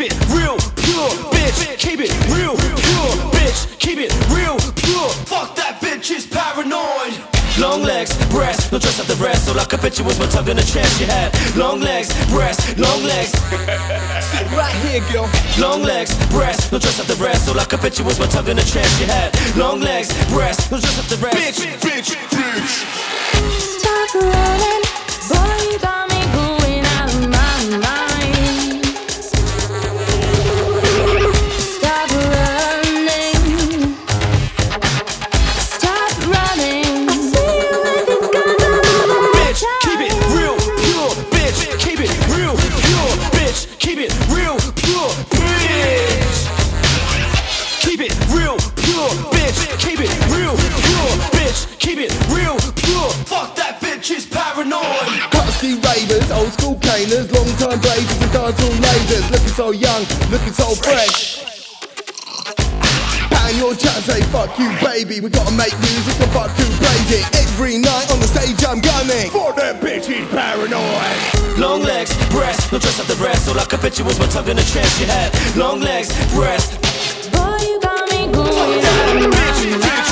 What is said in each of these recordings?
it real pure, bitch. Keep it real pure, bitch. Keep it real pure. Fuck that bitch is paranoid. Long legs, breasts, no dress up the rest. So like I bet you was my tongue in the chest. You had long legs, breasts, long legs. Sit right here, girl. Long legs, breasts, no dress up the rest. So like I bet you was my tongue in the chest. You had long legs, breasts, no dress up the rest. Bitch, bitch, bitch. Stop running, boy, you got me going out of my mind. Stop running, stop running. I see you with these guns all over my Bitch, keep it real pure, bitch. Keep it real pure, bitch. Keep it real pure, bitch. Keep it real pure, bitch. Keep it real pure, bitch. Keep it real pure. Fuck that bitch is paranoid. Husky ravers, old school caners, long time blazers and dancehall lasers. Looking so young, looking so fresh. Bang your chat, say fuck you baby. We gotta make music and fuck who plays it. Every night on the stage I'm gunning for that bitch, he's paranoid. Long legs, breasts, no dress up the rest. So like I bet you was my tongue in the chest. You had long legs, breasts. boy, you got me going out of my mind.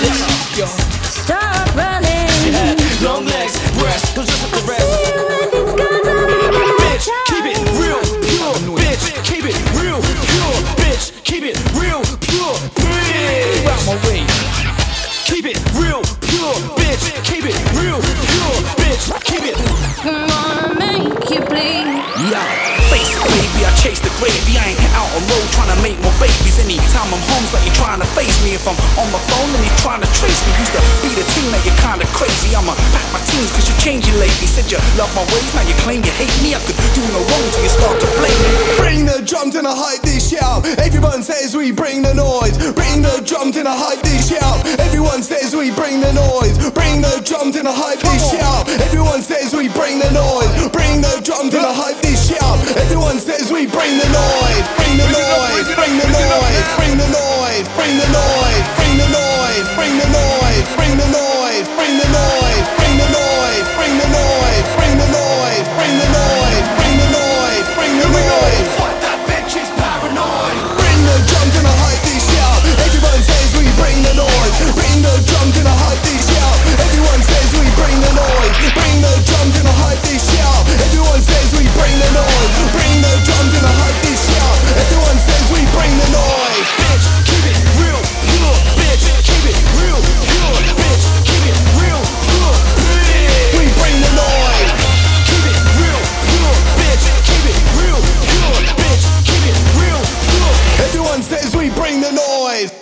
Stop running. You had long legs, breasts, no dress up the rest. See you with these guns all over my Bitch, keep it real pure, bitch. Keep it real pure, bitch. Keep it real pure, bitch. Out my way. Keep it real pure, bitch. Keep it real pure, bitch. Keep it. I'm gonna make you bleed. Yeah, face it, baby, I chase the gravy. I ain't out on road trying to make more babies. Anytime I'm home, it's like you're trying to face me. If I'm on my phone, then you're trying to trace me. Used to be the team, now you're kinda crazy. I'ma pack my teams, cause you're changing lately. Said you love my ways, now you claim you hate me. I could do no wrong till you start to blame me. Bring the drums and I hype this shout. Everyone says we bring the noise. Bring the drums and I hype this shout. Everyone says we bring the noise. Bring the drums and I hype this shout. Everyone says we bring the noise. Bring the drums and I hype this shout. Everyone says we bring the noise. Bring the noise. Bring the noise. Bring the noise. Bring the noise. Bring the noise. Bring the noise. Bring the noise. Bring the noise. Bring the noise. Bring the noise. Bring the noise. Bring the noise. Bring the noise. Bring the noise. Fuck that bitch is paranoid. Bring the drums and I hype this shout. Everyone says we bring the noise. Bring the drums and I hype this shout. Everyone says we bring the noise. Bring the drums and I hype this shout. Everyone says we bring the noise. Bring the drums and I hype this shout. Everyone says we bring the noise. Bitch, keep it real pure, bitch. Keep it real pure, bitch. Keep it real pure, bitch. We bring the noise. Keep it real pure, bitch. Keep it real pure, bitch. Keep it real pure. Everyone says we bring the noise.